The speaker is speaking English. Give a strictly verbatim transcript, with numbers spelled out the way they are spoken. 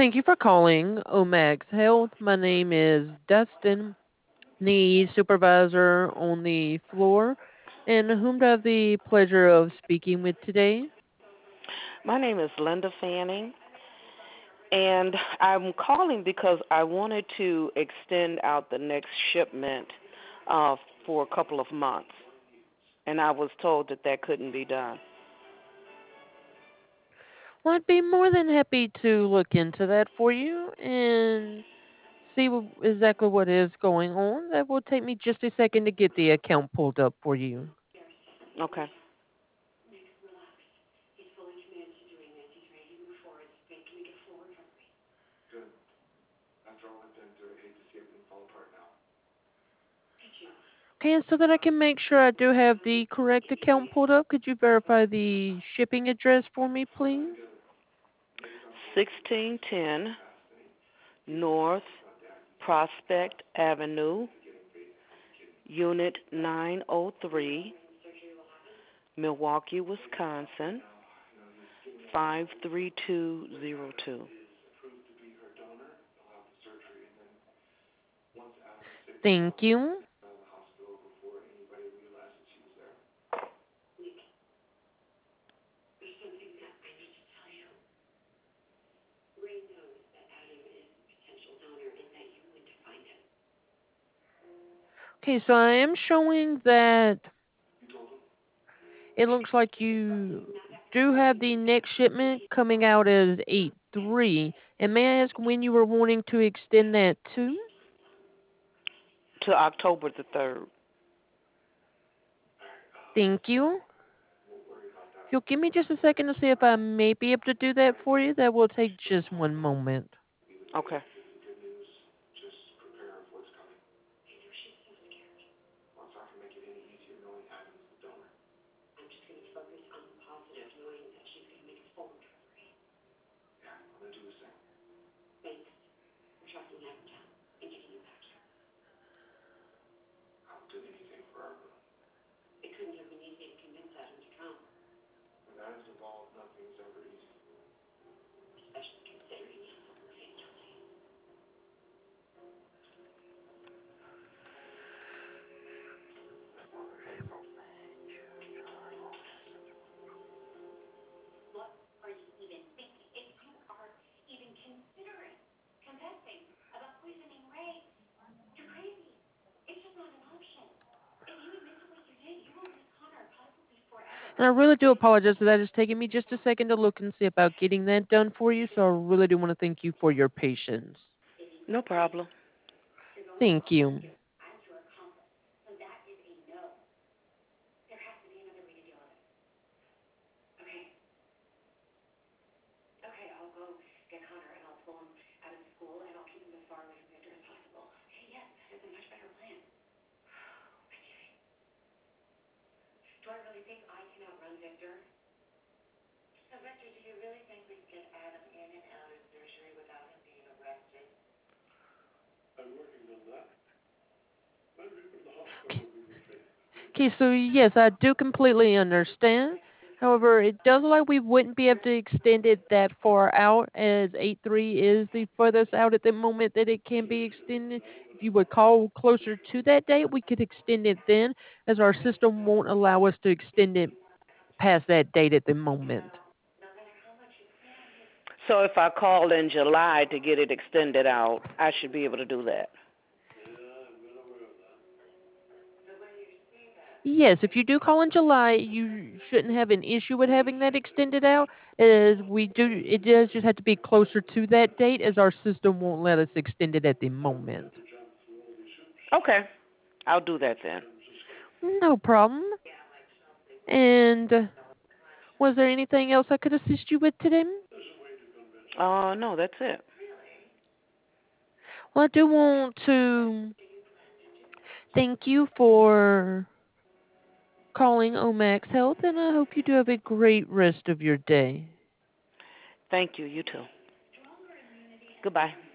Thank you for calling Omax Health. My name is Dustin, the supervisor on the floor. And whom do I have the pleasure of speaking with today? My name is Linda Fanning, and I'm calling because I wanted to extend out the next shipment uh, for a couple of months, and I was told that that couldn't be done. Well, I'd be more than happy to look into that for you and see wh- exactly what is going on. That will take me just a second to get the account pulled up for you. Okay. Okay, and so that I can make sure I do have the correct account pulled up, could you verify the shipping address for me, please? sixteen ten North Prospect Avenue, Unit nine oh three, Milwaukee, Wisconsin, five three two zero two. Thank you. Okay, so I am showing that it looks like you do have the next shipment coming out as eight three. And may I ask when you were wanting to extend that to? To October the third. Thank you. If you'll give me just a second to see if I may be able to do that for you, that will take just one moment. Okay. And I really do apologize for that. It's taking me just a second to look and see about getting that done for you. So I really do want to thank you for your patience. No problem. Thank you. Okay, so yes, I do completely understand. However, it does look like we wouldn't be able to extend it that far out, as eight three is the furthest out at the moment that it can be extended. If you would call closer to that date, we could extend it then, as our system won't allow us to extend it past that date at the moment. So if I call in July to get it extended out, I should be able to do that. Yes, if you do call in July, you shouldn't have an issue with having that extended out. As we do, it does just have to be closer to that date, as our system won't let us extend it at the moment. Okay. I'll do that then. No problem. And was there anything else I could assist you with today? Uh no, that's it. Well, I do want to thank you for calling Omax Health, and I hope you do have a great rest of your day. Thank you. You too. Goodbye.